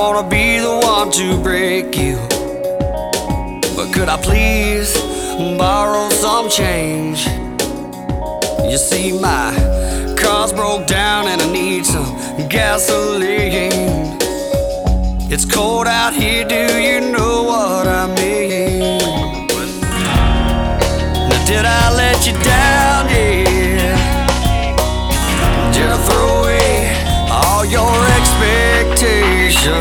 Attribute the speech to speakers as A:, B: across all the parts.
A: wanna be the one to break you, but could I please borrow some change? You see, my car's broke down and I need some gasoline. It's cold out here, do you know what I mean? Now did I let you down, yeah? Did I throw away all your expectations?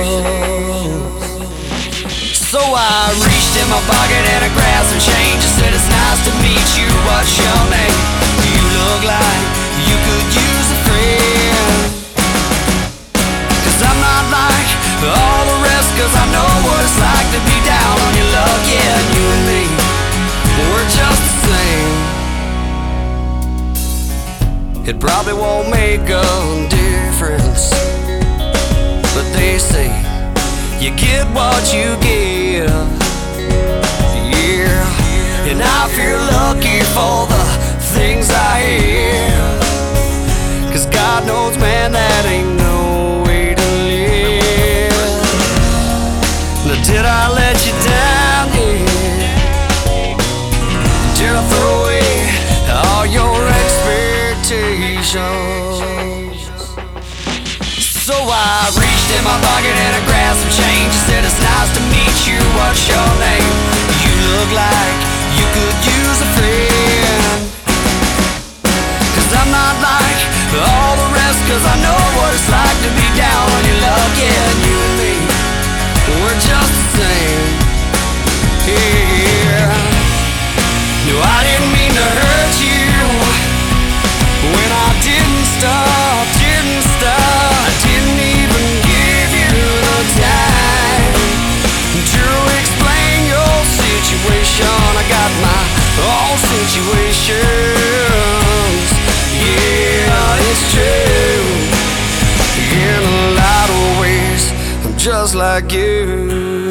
A: So I reached in my pocket and I grabbed some change. I said it's nice to meet you, what's your name? You look like you could use a friend. Cause I'm not like all the rest, cause I know what it's like to be down on your luck. Yeah, and you and me, we're just the same. It probably won't make a difference, but they say you get what you give. Yeah, and I feel lucky for the things I have, cause God knows, man, that ain't no way to live. Now did I let you down, yeah? Did I throw away all your expectations? So I reached in my pocket and I grabbed some change. I said it's nice to meet you, what's your name? You look like you could use a friend. Cause I'm not like all the rest, cause I know what it's like to be down on your luck. Yeah, and you and me, we're just the same. Yeah. No, I didn't mean to hurt you when I didn't stop, didn't stop. I didn't even give you the time to explain your situation. I got my own situations. Yeah, it's true. In a lot of ways, I'm just like you.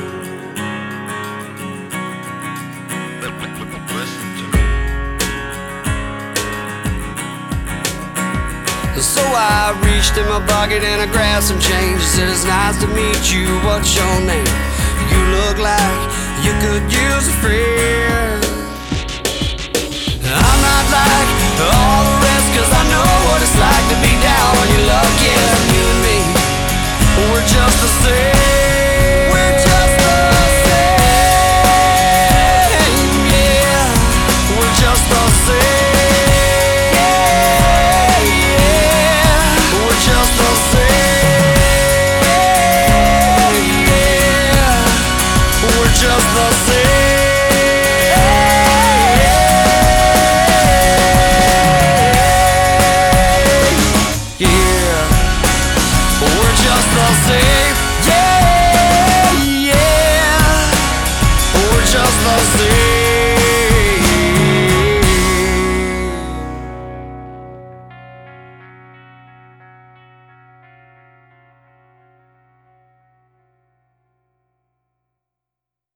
A: So I reached in my pocket and I grabbed some change. I said it's nice to meet you, what's your name? You look like you could use a friend. I'm not like all the rest, cause I know what it's like to be down on your luck. Yeah, you and me, we're just the same. We're just the same. Yeah, we're just the same. Just the same. Yeah, we're just the same. Yeah, yeah, we're just the same.